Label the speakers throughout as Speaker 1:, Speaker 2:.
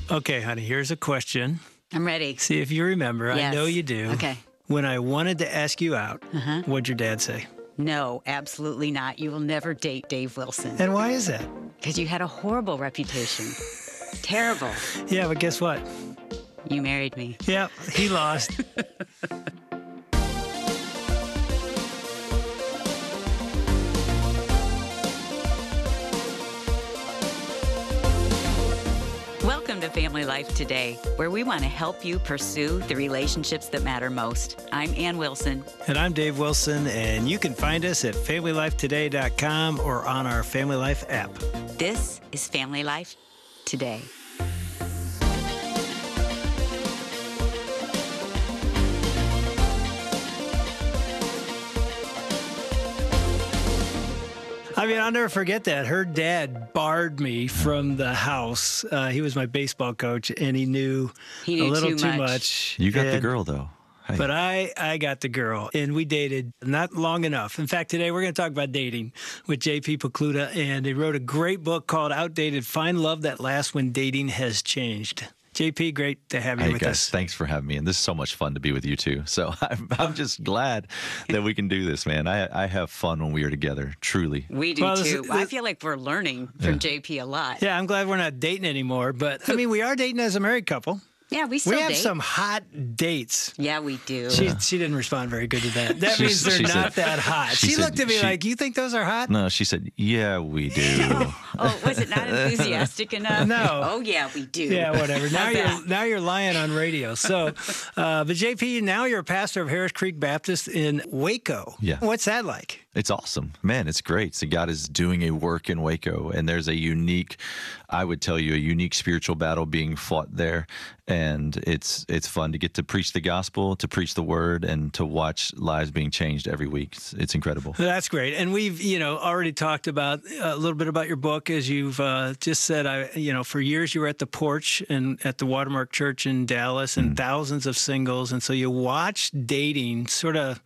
Speaker 1: Okay, honey, here's a question.
Speaker 2: I'm ready.
Speaker 1: See if you remember.
Speaker 2: Yes.
Speaker 1: I know you do.
Speaker 2: Okay.
Speaker 1: When I wanted to ask you out, what'd your dad say?
Speaker 2: No, absolutely not. You will never date Dave Wilson.
Speaker 1: And why is that?
Speaker 2: Because you had a horrible reputation. Terrible.
Speaker 1: Yeah, but guess what?
Speaker 2: You married me.
Speaker 1: Yeah, he lost.
Speaker 2: Welcome to Family Life Today, where we want to help you pursue the relationships that matter most. I'm Ann Wilson.
Speaker 1: And I'm Dave Wilson, and you can find us at FamilyLifeToday.com or on our Family Life app.
Speaker 2: This is Family Life Today.
Speaker 1: I mean, I'll never forget that. Her dad barred me from the house. He was my baseball coach, and he knew a little too much.
Speaker 3: You got the girl, though. Hey.
Speaker 1: But I got the girl, and we dated not long enough. In fact, today we're going to talk about dating with J.P. Pokluda, and he wrote a great book called Outdated, Find Love That Lasts When Dating Has Changed. JP, great to have you with us.
Speaker 3: Thanks for having me. And this is so much fun to be with you, too. So I'm just glad that we can do this, man. I have fun when we are together, truly.
Speaker 2: We do, too. I feel like we're learning from JP a lot.
Speaker 1: Yeah, I'm glad we're not dating anymore. But, I mean, we are dating as a married couple.
Speaker 2: Yeah, we still
Speaker 1: have
Speaker 2: date.
Speaker 1: some hot dates.
Speaker 2: Yeah, we do.
Speaker 1: She didn't respond very good to that. That means they're not that hot. She looked at me like, you think those are hot?
Speaker 3: No, she said, yeah, we do.
Speaker 2: Oh, was it not enthusiastic enough?
Speaker 1: No.
Speaker 2: Oh, yeah, we do.
Speaker 1: Yeah, whatever. Now you're lying on radio. So, but JP, now you're a pastor of Harris Creek Baptist in Waco.
Speaker 3: Yeah.
Speaker 1: What's that like?
Speaker 3: It's awesome. Man, it's great. So God is doing a work in Waco, and there's a unique spiritual battle being fought there. And it's fun to get to preach the gospel, to preach the word, and to watch lives being changed every week. It's incredible.
Speaker 1: That's great. And we've, already talked about a little bit about your book, as you've just said. For years you were at the porch and at the Watermark Church in Dallas, and thousands of singles. And so you watched dating sort of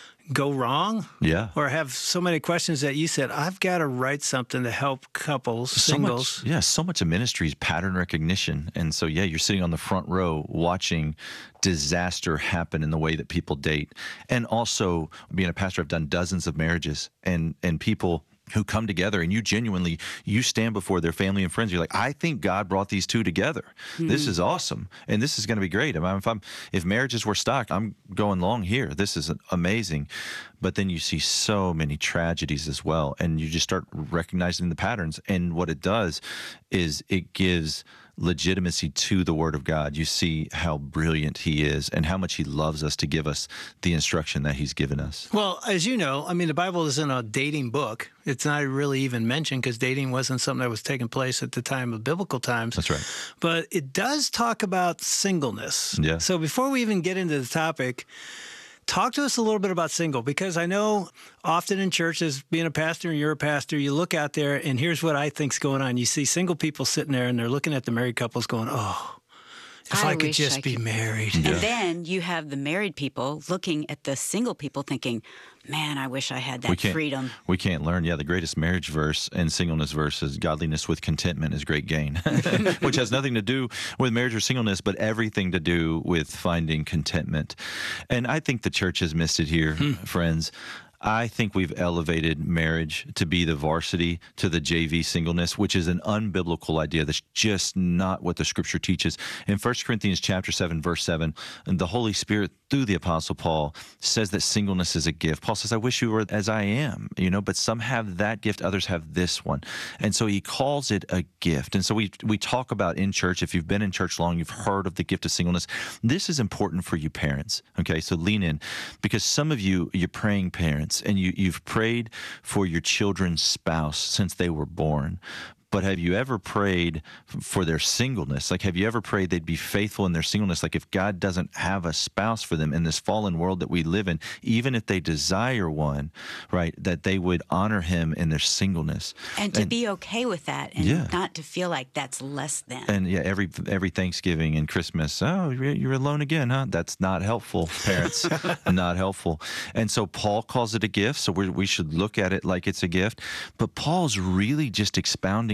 Speaker 1: go wrong, or have so many questions that you said, I've got to write something to help couples, singles.
Speaker 3: So much of ministry is pattern recognition. And so, you're sitting on the front row watching disaster happen in the way that people date. And also, being a pastor, I've done dozens of marriages and people who come together, and you stand before their family and friends. You're like, I think God brought these two together. This is awesome, and this is going to be great. I mean, if marriages were stock, I'm going long here. This is amazing. But then you see so many tragedies as well, and you just start recognizing the patterns. And what it does is it gives legitimacy to the Word of God. You see how brilliant He is and how much He loves us to give us the instruction that He's given us.
Speaker 1: Well, as you know, I mean, the Bible isn't a dating book. It's not really even mentioned because dating wasn't something that was taking place at the time of biblical times.
Speaker 3: That's right.
Speaker 1: But it does talk about singleness.
Speaker 3: Yeah.
Speaker 1: So before we even get into the topic, talk to us a little bit about single, because I know often in churches, being a pastor and you're a pastor, you look out there and here's what I think's going on. You see single people sitting there and they're looking at the married couples going, oh, if I could just be married.
Speaker 2: And then you have the married people looking at the single people thinking, man, I wish I had that freedom.
Speaker 3: We can't learn. Yeah, the greatest marriage verse and singleness verse is godliness with contentment is great gain, which has nothing to do with marriage or singleness, but everything to do with finding contentment. And I think the church has missed it here, friends. I think we've elevated marriage to be the varsity to the JV singleness, which is an unbiblical idea. That's just not what the Scripture teaches. In 1 Corinthians chapter 7, verse 7, the Holy Spirit, through the Apostle Paul, says that singleness is a gift. Paul says, I wish you were as I am, but some have that gift, others have this one. And so he calls it a gift. And so we talk about in church, if you've been in church long, you've heard of the gift of singleness. This is important for you parents, okay? So lean in, because some of you're praying parents, and you've prayed for your children's spouse since they were born. But have you ever prayed for their singleness? Like, have you ever prayed they'd be faithful in their singleness? Like, if God doesn't have a spouse for them in this fallen world that we live in, even if they desire one, right, that they would honor Him in their singleness.
Speaker 2: And to be okay with that and not to feel like that's less than.
Speaker 3: And every Thanksgiving and Christmas, oh, you're alone again, huh? That's not helpful, parents. Not helpful. And so Paul calls it a gift, so we should look at it like it's a gift. But Paul's really just expounding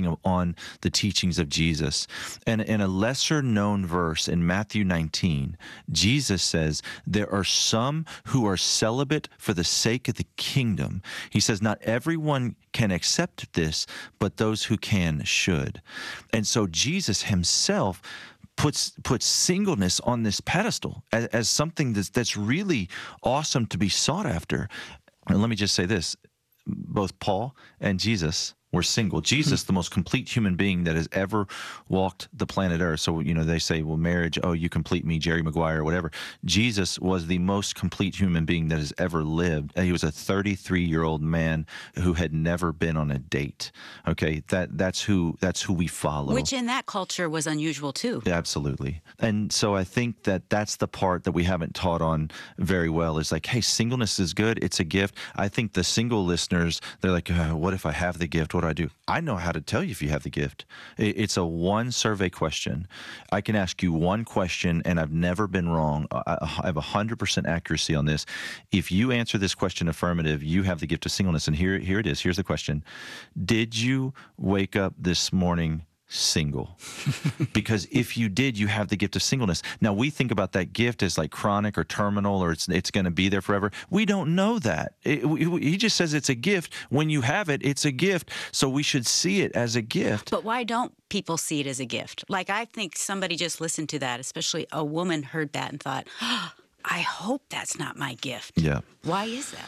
Speaker 3: focusing on the teachings of Jesus. And in a lesser known verse in Matthew 19, Jesus says, there are some who are celibate for the sake of the kingdom. He says, not everyone can accept this, but those who can should. And so Jesus himself puts singleness on this pedestal as something that's really awesome to be sought after. And let me just say this, both Paul and Jesus were single. Jesus, the most complete human being that has ever walked the planet Earth. So, they say, well, marriage, oh, you complete me, Jerry Maguire, or whatever. Jesus was the most complete human being that has ever lived. He was a 33-year-old man who had never been on a date. Okay, that's who we follow.
Speaker 2: Which in that culture was unusual too.
Speaker 3: Absolutely. And so I think that's the part that we haven't taught on very well is like, hey, singleness is good. It's a gift. I think the single listeners, they're like, what if I have the gift? What do I do? I know how to tell you if you have the gift. It's a one survey question. I can ask you one question, and I've never been wrong. I have 100% accuracy on this. If you answer this question affirmative, you have the gift of singleness. And here it is. Here's the question. Did you wake up this morning single? Because if you did, you have the gift of singleness. Now, we think about that gift as like chronic or terminal, or it's going to be there forever. We don't know that. He just says it's a gift. When you have it, it's a gift. So we should see it as a gift.
Speaker 2: But why don't people see it as a gift? Like, I think somebody just listened to that, especially a woman heard that and thought, oh, I hope that's not my gift.
Speaker 3: Yeah.
Speaker 2: Why is that?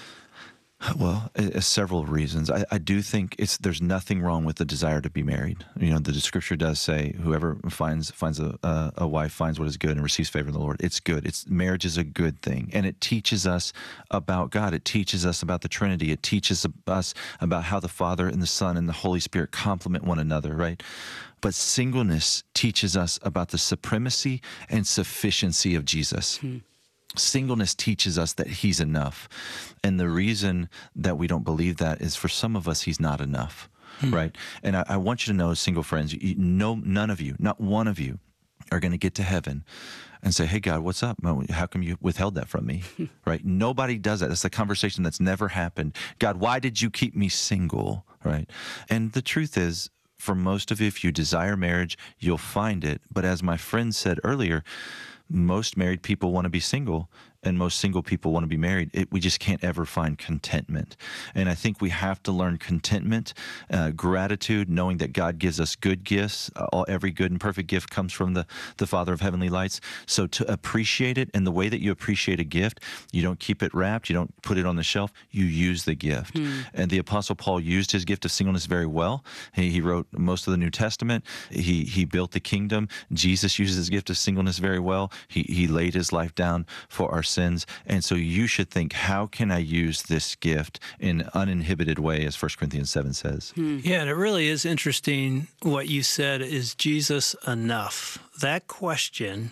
Speaker 3: Well, several reasons. I do think there's nothing wrong with the desire to be married. The Scripture does say, "Whoever finds a wife finds what is good and receives favor of the Lord." It's good. Marriage is a good thing, and it teaches us about God. It teaches us about the Trinity. It teaches us about how the Father and the Son and the Holy Spirit complement one another. Right? But singleness teaches us about the supremacy and sufficiency of Jesus. Singleness teaches us that he's enough. And the reason that we don't believe that is for some of us, he's not enough, right? And I want you to know, single friends, none of you, not one of you, are going to get to heaven and say, hey, God, what's up? How come you withheld that from me, right? Nobody does that. That's a conversation that's never happened. God, why did you keep me single, right? And the truth is, for most of you, if you desire marriage, you'll find it. But as my friend said earlier, most married people want to be single, and most single people want to be married. We just can't ever find contentment. And I think we have to learn contentment, gratitude, knowing that God gives us good gifts. Every good and perfect gift comes from the Father of heavenly lights. So to appreciate it, and the way that you appreciate a gift, you don't keep it wrapped, you don't put it on the shelf, you use the gift. And the Apostle Paul used his gift of singleness very well. He wrote most of the New Testament. He built the kingdom. Jesus uses his gift of singleness very well. He laid his life down for our sins. And so you should think, how can I use this gift in an uninhibited way, as 1 Corinthians 7 says?
Speaker 1: Yeah, and it really is interesting what you said, is Jesus enough? That question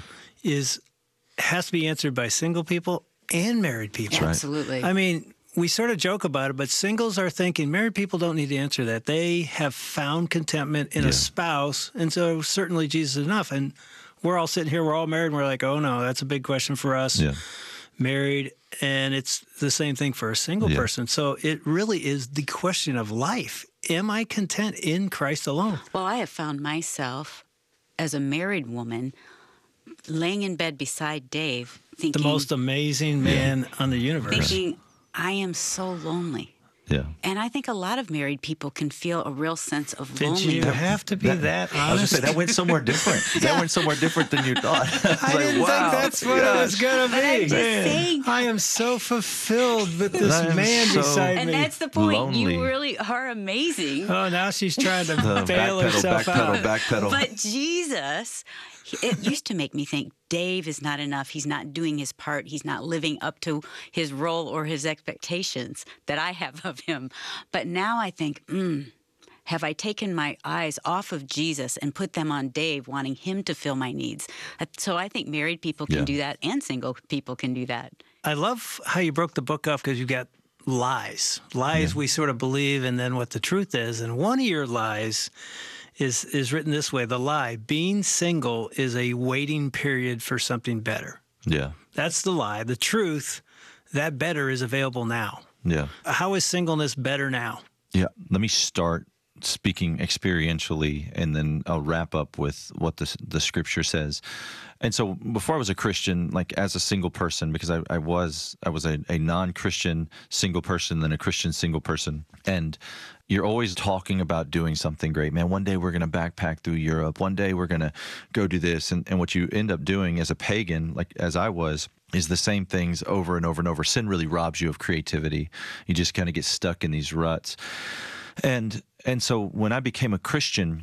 Speaker 1: has to be answered by single people and married people.
Speaker 3: That's right.
Speaker 2: Absolutely.
Speaker 1: I mean, we sort of joke about it, but singles are thinking married people don't need to answer that. They have found contentment in a spouse, and so certainly Jesus is enough. And we're all sitting here, we're all married, and we're like, oh no, that's a big question for us.
Speaker 3: Yeah.
Speaker 1: Married, and it's the same thing for a single person. So it really is the question of life. Am I content in Christ alone?
Speaker 2: Well, I have found myself as a married woman laying in bed beside Dave thinking,
Speaker 1: The most amazing man on the universe.
Speaker 2: thinking, I am so lonely.
Speaker 3: Yeah.
Speaker 2: And I think a lot of married people can feel a real sense of
Speaker 1: Did
Speaker 2: loneliness.
Speaker 1: you have to be that
Speaker 3: I was
Speaker 1: honest?
Speaker 3: just saying, that went somewhere different. That went somewhere different than you thought.
Speaker 1: I didn't think that's what it was going to
Speaker 2: But I'm
Speaker 1: be.
Speaker 2: just saying.
Speaker 1: I am so fulfilled with this
Speaker 3: I am
Speaker 1: man
Speaker 3: so
Speaker 1: beside
Speaker 2: And
Speaker 1: me.
Speaker 2: that's the point.
Speaker 3: Lonely.
Speaker 2: You really are amazing.
Speaker 1: Oh, now she's trying to bail
Speaker 3: Backpedal,
Speaker 1: herself out.
Speaker 3: backpedal.
Speaker 2: But Jesus, it used to make me think Dave is not enough. He's not doing his part. He's not living up to his role or his expectations that I have of him. But now I think, have I taken my eyes off of Jesus and put them on Dave, wanting him to fill my needs? So I think married people can do that, and single people can do that.
Speaker 1: I love how you broke the book off, because you've got lies. Lies we sort of believe, and then what the truth is. And one of your lies is written this way: the lie, being single is a waiting period for something better.
Speaker 3: Yeah.
Speaker 1: That's the lie. The truth, that better is available now.
Speaker 3: Yeah.
Speaker 1: How is singleness better now?
Speaker 3: Yeah. Let me start speaking experientially, and then I'll wrap up with what the scripture says. And so before I was a Christian, like as a single person, because I was a non-Christian single person, then a Christian single person. And you're always talking about doing something great. Man, one day we're going to backpack through Europe. One day we're going to go do this. And what you end up doing as a pagan, like as I was, is the same things over and over and over. Sin really robs you of creativity. You just kind of get stuck in these ruts. And so when I became a Christian,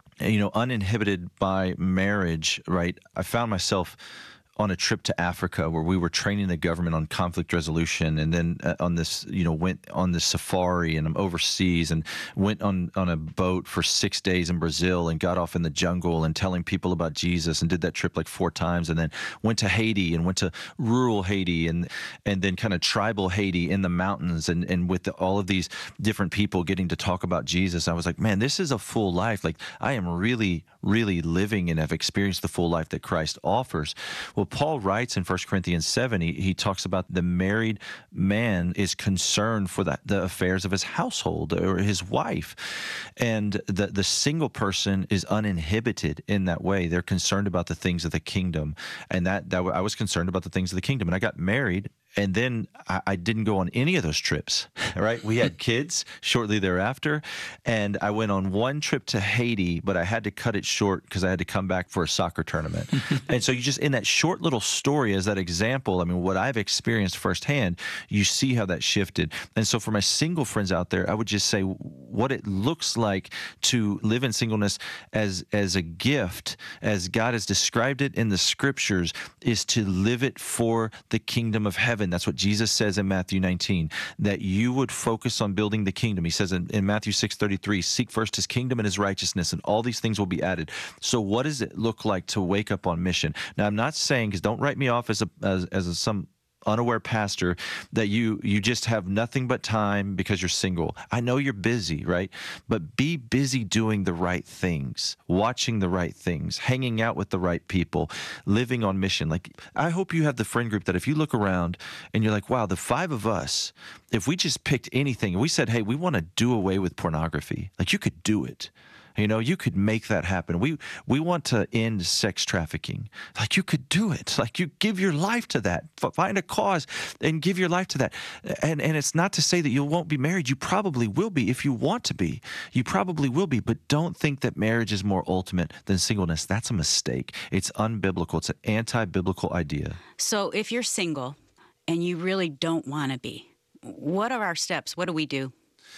Speaker 3: uninhibited by marriage, right, I found myself on a trip to Africa where we were training the government on conflict resolution, and then on this, went on this safari, and I'm overseas, and went on a boat for 6 days in Brazil, and got off in the jungle and telling people about Jesus, and did that trip like 4 times, and then went to Haiti, and went to rural Haiti, and then kind of tribal Haiti in the mountains, and with all of these different people getting to talk about Jesus. I was like, man, this is a full life. Like, I am really, really living and have experienced the full life that Christ offers. Well, Paul writes in 1 Corinthians 7, he talks about the married man is concerned for the affairs of his household or his wife. And the single person is uninhibited in that way. They're concerned about the things of the kingdom. And that I was concerned about the things of the kingdom. And I got married. And then I didn't go on any of those trips, right? We had kids shortly thereafter, and I went on one trip to Haiti, but I had to cut it short because I had to come back for a soccer tournament. And so you just, in that short little story as that example, I mean, what I've experienced firsthand, you see how that shifted. And so for my single friends out there, I would just say what it looks like to live in singleness as a gift, as God has described it in the scriptures, is to live it for the kingdom of heaven. That's what Jesus says in Matthew 19, that you would focus on building the kingdom. He says in Matthew 6:33, seek first his kingdom and his righteousness, and all these things will be added. So what does it look like to wake up on mission? Now, I'm not saying, because don't write me off as some unaware pastor, that you just have nothing but time because you're single. I know you're busy, right? But be busy doing the right things, watching the right things, hanging out with the right people, living on mission. Like, I hope you have the friend group that if you look around and you're like, wow, the 5 of us, if we just picked anything and we said, hey, we want to do away with pornography, like, you could do it. You could make that happen. We want to end sex trafficking. Like, you could do it. Like, you give your life to that. Find a cause and give your life to that. And it's not to say that you won't be married. You probably will be if you want to be. You probably will be. But don't think that marriage is more ultimate than singleness. That's a mistake. It's unbiblical. It's an anti-biblical idea.
Speaker 2: So if you're single and you really don't want to be, what are our steps? What do we do?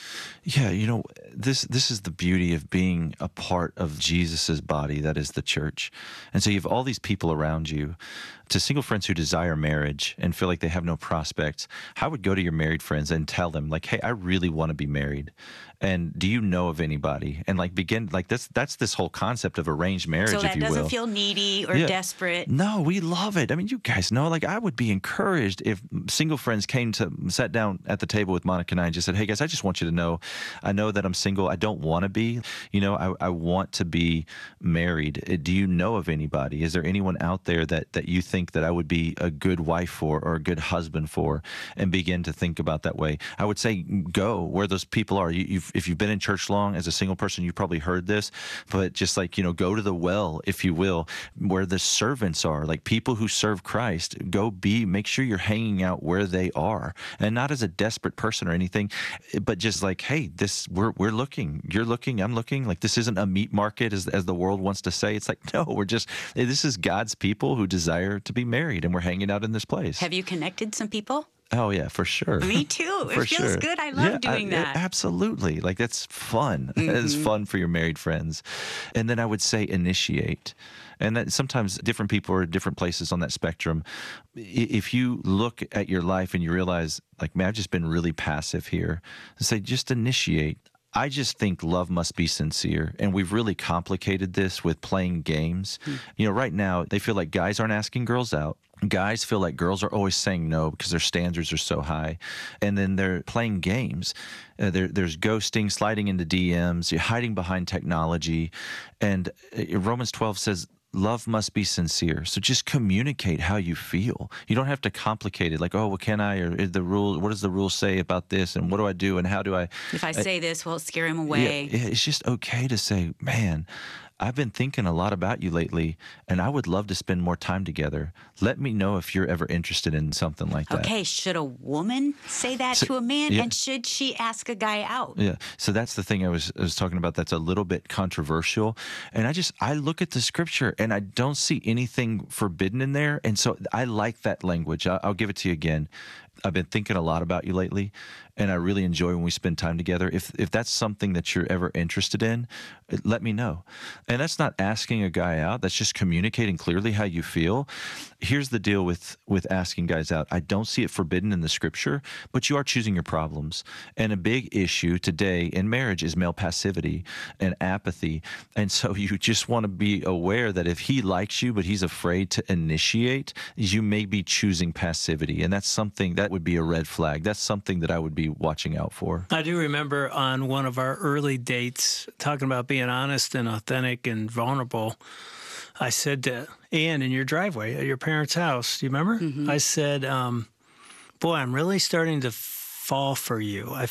Speaker 3: Yeah, this is the beauty of being a part of Jesus's body, that is the church. And so you have all these people around you. To single friends who desire marriage and feel like they have no prospects, I would go to your married friends and tell them, like, hey, I really want to be married. And do you know of anybody? And begin, that's this whole concept of arranged marriage,
Speaker 2: so
Speaker 3: if you will.
Speaker 2: So that doesn't feel needy or desperate.
Speaker 3: No, we love it. I mean, you guys know, I would be encouraged if single friends sat down at the table with Monica and I and just said, hey guys, I just want you to know, I know that I'm single. I don't want to be, I want to be married. Do you know of anybody? Is there anyone out there that you think that I would be a good wife for or a good husband for? And begin to think about that way. I would say go where those people are. If you've been in church long as a single person, you've probably heard this, but just go to the well, if you will, where the servants are, like people who serve Christ. Make sure you're hanging out where they are, and not as a desperate person or anything, but just like, hey, we're looking, you're looking, I'm looking. Like, this isn't a meat market as the world wants to say. It's like, no, this is God's people who desire to be married, and we're hanging out in this place.
Speaker 2: Have you connected some people?
Speaker 3: Oh, yeah, for sure.
Speaker 2: Me too. It feels good. I love doing that.
Speaker 3: Absolutely. That's fun. Mm-hmm. It's fun for your married friends. And then I would say initiate. And that sometimes different people are at different places on that spectrum. If you look at your life and you realize, man, I've just been really passive here, say, just initiate. I just think love must be sincere. And we've really complicated this with playing games. Right now, they feel like guys aren't asking girls out. Guys feel like girls are always saying no because their standards are so high. And then they're playing games. There's ghosting, sliding into DMs, you're hiding behind technology. And Romans 12 says, love must be sincere. So just communicate how you feel. You don't have to complicate it like, oh, well, can I, or is the rule, what does the rule say about this, and what do I do, and how do I?
Speaker 2: If I say this, will it scare him away?
Speaker 3: Yeah, it's just okay to say, man, I've been thinking a lot about you lately, and I would love to spend more time together. Let me know if you're ever interested in something like that.
Speaker 2: Okay, should a woman say that to a man, and should she ask a guy out?
Speaker 3: Yeah, so that's the thing I was talking about. That's a little bit controversial, and I look at the scripture and I don't see anything forbidden in there, and so I like that language. I'll give it to you again. I've been thinking a lot about you lately, and I really enjoy when we spend time together. If that's something that you're ever interested in, let me know. And that's not asking a guy out. That's just communicating clearly how you feel. Here's the deal with asking guys out. I don't see it forbidden in the scripture, but you are choosing your problems. And a big issue today in marriage is male passivity and apathy. And so you just want to be aware that if he likes you, but he's afraid to initiate, you may be choosing passivity. And that's something that would be a red flag. That's something that I would be watching out for.
Speaker 1: I do remember on one of our early dates talking about being honest and authentic and vulnerable. I said to Ann in your driveway at your parents' house, do you remember? Mm-hmm. I said, boy, I'm really starting to fall for you. I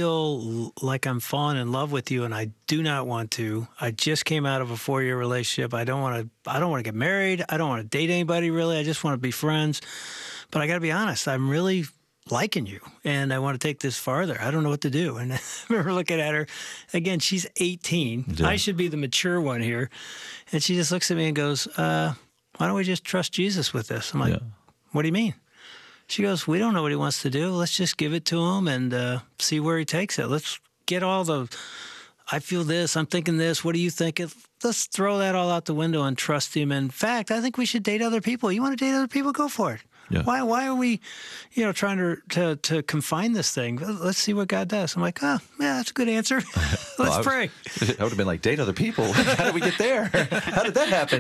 Speaker 1: feel like I'm falling in love with you, and I do not want to. I just came out of a 4-year relationship. I don't want to get married. I don't want to date anybody, really. I just want to be friends. But I got to be honest, I'm really liking you, and I want to take this farther. I don't know what to do. And I remember looking at her. Again, she's 18. Yeah. I should be the mature one here. And she just looks at me and goes, why don't we just trust Jesus with this? I'm like, What do you mean? She goes, we don't know what he wants to do. Let's just give it to him and see where he takes it. Let's get all the, I feel this, I'm thinking this, what do you think? Let's throw that all out the window and trust him. In fact, I think we should date other people. You want to date other people? Go for it. Yeah. Why are we, trying to confine this thing? Let's see what God does. I'm like, yeah, that's a good answer. Let's pray.
Speaker 3: I would have been like, date other people. How did we get there? How did that happen?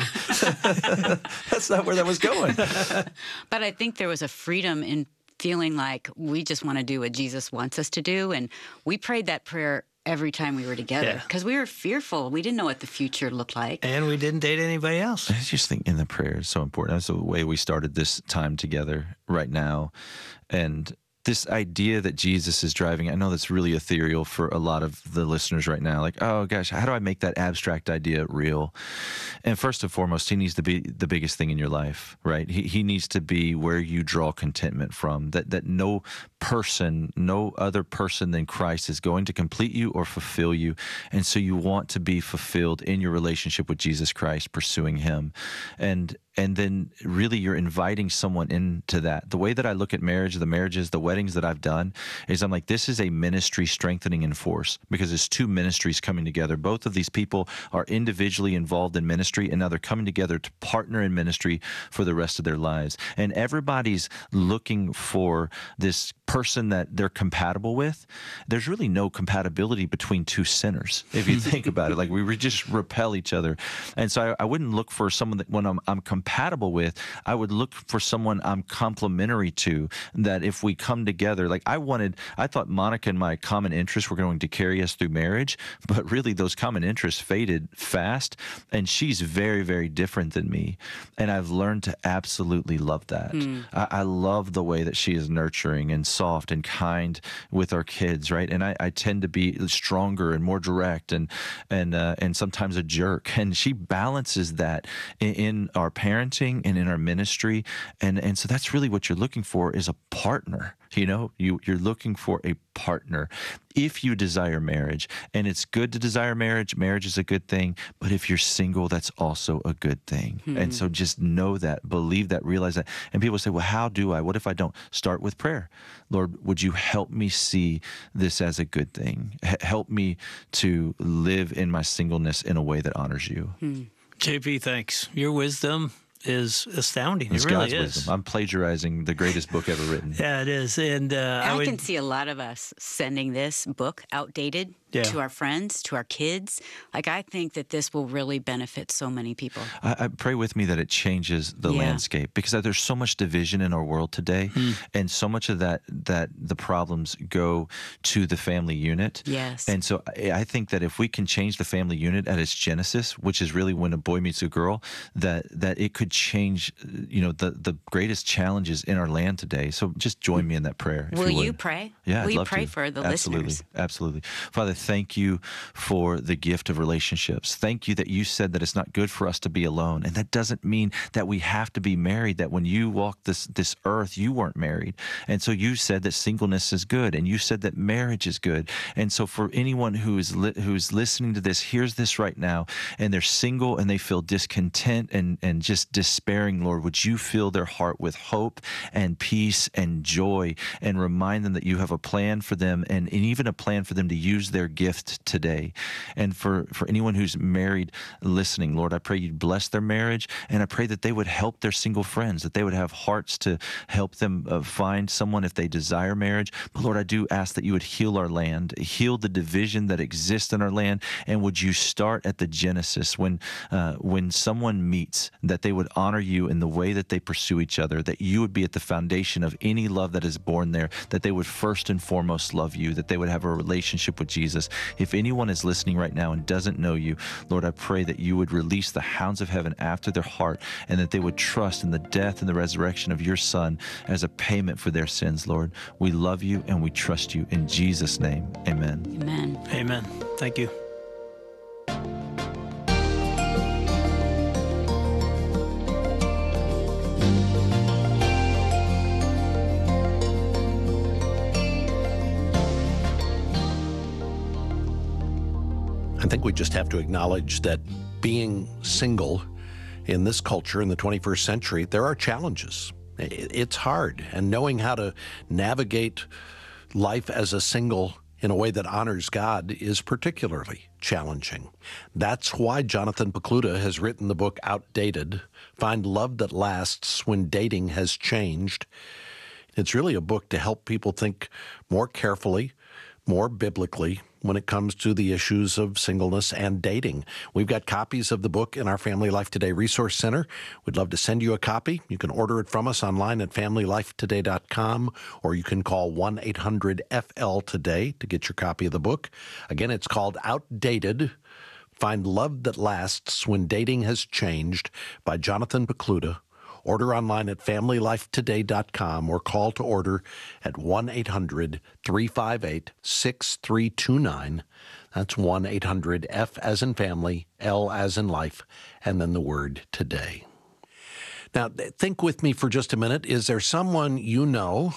Speaker 3: That's not where that was going.
Speaker 2: But I think there was a freedom in feeling like we just want to do what Jesus wants us to do. And we prayed that prayer every time we were together because we were fearful. We didn't know what the future looked like.
Speaker 1: And we didn't date anybody else.
Speaker 3: I just think in the prayer is so important. That's the way we started this time together right now. And this idea that Jesus is driving, I know that's really ethereal for a lot of the listeners right now. Like, oh gosh, how do I make that abstract idea real? And first and foremost, he needs to be the biggest thing in your life, right? He needs to be where you draw contentment from, that no other person than Christ is going to complete you or fulfill you. And so you want to be fulfilled in your relationship with Jesus Christ, pursuing him. And then really you're inviting someone into that. The way that I look at marriage, the marriages, the weddings that I've done is I'm like, this is a ministry strengthening in force because it's two ministries coming together. Both of these people are individually involved in ministry, and now they're coming together to partner in ministry for the rest of their lives. And everybody's looking for this person that they're compatible with. There's really no compatibility between two sinners, if you think about it. Like we just repel each other. And so I wouldn't look for someone that when I'm compatible with, I would look for someone I'm complementary to, that if we come together, like I thought Monica and my common interests were going to carry us through marriage, but really those common interests faded fast, and she's very, very different than me. And I've learned to absolutely love that. I love the way that she is nurturing and soft and kind with our kids, right? And I tend to be stronger and more direct and sometimes a jerk. And she balances that in our parenting and in our ministry. And so that's really what you're looking for is a partner. You're looking for a partner if you desire marriage. And it's good to desire marriage. Marriage is a good thing. But if you're single, that's also a good thing. And so just know that, believe that, realize that. And people say, well, how do I? What if I don't? Start with prayer. Lord, would you help me see this as a good thing? Help me to live in my singleness in a way that honors you.
Speaker 1: JP, thanks. Your wisdom is astounding.
Speaker 3: It's
Speaker 1: it really
Speaker 3: God's
Speaker 1: is.
Speaker 3: wisdom. I'm plagiarizing the greatest book ever written.
Speaker 1: Yeah, it is. And
Speaker 2: I can see a lot of us sending this book outdated to our friends, to our kids. Like, I think that this will really benefit so many people.
Speaker 3: I pray with me that it changes the landscape, because there's so much division in our world today, and so much of that the problems go to the family unit.
Speaker 2: Yes.
Speaker 3: And so I think that if we can change the family unit at its genesis, which is really when a boy meets a girl, that it could change, the greatest challenges in our land today. So just join me in that prayer.
Speaker 2: Will you pray?
Speaker 3: Yeah,
Speaker 2: Will
Speaker 3: I'd
Speaker 2: you
Speaker 3: love
Speaker 2: pray
Speaker 3: to.
Speaker 2: for the
Speaker 3: Absolutely.
Speaker 2: listeners?
Speaker 3: Absolutely. Father, thank you for the gift of relationships. Thank you that you said that it's not good for us to be alone. And that doesn't mean that we have to be married, that when you walked this earth, you weren't married. And so you said that singleness is good, and you said that marriage is good. And so for anyone who's listening to this, hears this right now, and they're single and they feel discontent and just despairing, Lord, would you fill their heart with hope and peace and joy, and remind them that you have a plan for them, and even a plan for them to use their gift today. And for anyone who's married listening, Lord, I pray you'd bless their marriage, and I pray that they would help their single friends, that they would have hearts to help them find someone if they desire marriage. But Lord, I do ask that you would heal our land, heal the division that exists in our land, and would you start at the genesis when someone meets, that they would honor you in the way that they pursue each other, that you would be at the foundation of any love that is born there, that they would first and foremost love you, that they would have a relationship with Jesus. If anyone is listening right now and doesn't know you, Lord, I pray that you would release the hounds of heaven after their heart, and that they would trust in the death and the resurrection of your Son as a payment for their sins, Lord. We love you and we trust you. In Jesus' name, amen.
Speaker 2: Amen.
Speaker 1: Amen. Thank you.
Speaker 4: I think we just have to acknowledge that being single in this culture in the 21st century, there are challenges. It's hard, and knowing how to navigate life as a single in a way that honors God is particularly challenging. That's why Jonathan Pokluda has written the book Outdated: Find Love That Lasts When Dating Has Changed. It's really a book to help people think more carefully, more biblically, when it comes to the issues of singleness and dating. We've got copies of the book in our Family Life Today Resource Center. We'd love to send you a copy. You can order it from us online at FamilyLifeToday.com, or you can call 1-800-FL-TODAY to get your copy of the book. Again, it's called Outdated: Find Love That Lasts When Dating Has Changed by Jonathan Pokluda. Order online at FamilyLifeToday.com, or call to order at 1-800-358-6329. That's 1-800-F as in family, L as in life, and then the word today. Now, think with me for just a minute. Is there someone you know,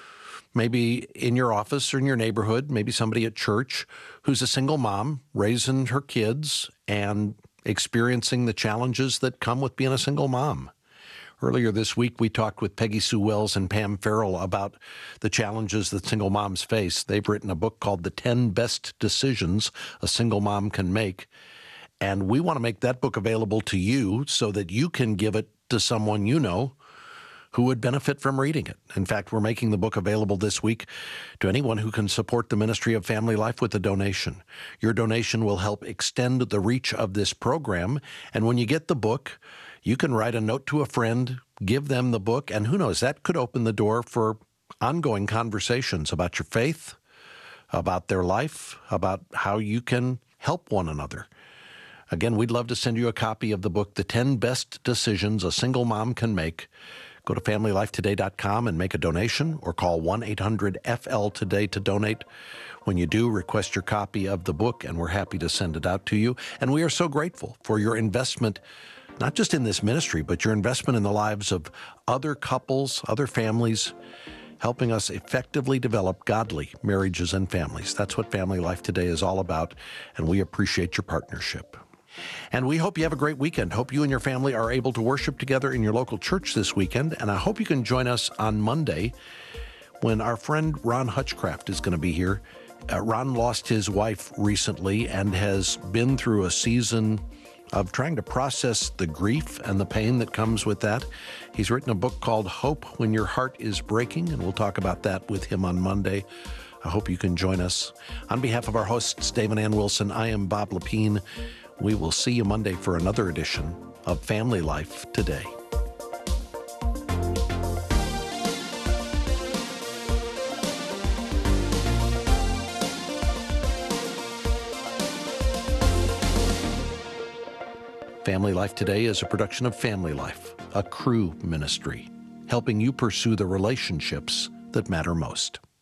Speaker 4: maybe in your office or in your neighborhood, maybe somebody at church, who's a single mom raising her kids and experiencing the challenges that come with being a single mom? Earlier this week, we talked with Peggy Sue Wells and Pam Farrell about the challenges that single moms face. They've written a book called The 10 Best Decisions a Single Mom Can Make. And we want to make that book available to you so that you can give it to someone you know who would benefit from reading it. In fact, we're making the book available this week to anyone who can support the ministry of Family Life with a donation. Your donation will help extend the reach of this program. And when you get the book, you can write a note to a friend, give them the book, and who knows, that could open the door for ongoing conversations about your faith, about their life, about how you can help one another. Again, we'd love to send you a copy of the book, The 10 Best Decisions a Single Mom Can Make. Go to FamilyLifeToday.com and make a donation, or call 1-800-FL-TODAY to donate. When you do, request your copy of the book, and we're happy to send it out to you. And we are so grateful for your investment, not just in this ministry, but your investment in the lives of other couples, other families, helping us effectively develop godly marriages and families. That's what Family Life Today is all about, and we appreciate your partnership. And we hope you have a great weekend. Hope you and your family are able to worship together in your local church this weekend, and I hope you can join us on Monday when our friend Ron Hutchcraft is going to be here. Ron lost his wife recently and has been through a season of trying to process the grief and the pain that comes with that. He's written a book called Hope When Your Heart Is Breaking, and we'll talk about that with him on Monday. I hope you can join us. On behalf of our hosts, Dave and Ann Wilson, I am Bob Lepine. We will see you Monday for another edition of Family Life Today. Family Life Today is a production of Family Life, a Cru ministry, helping you pursue the relationships that matter most.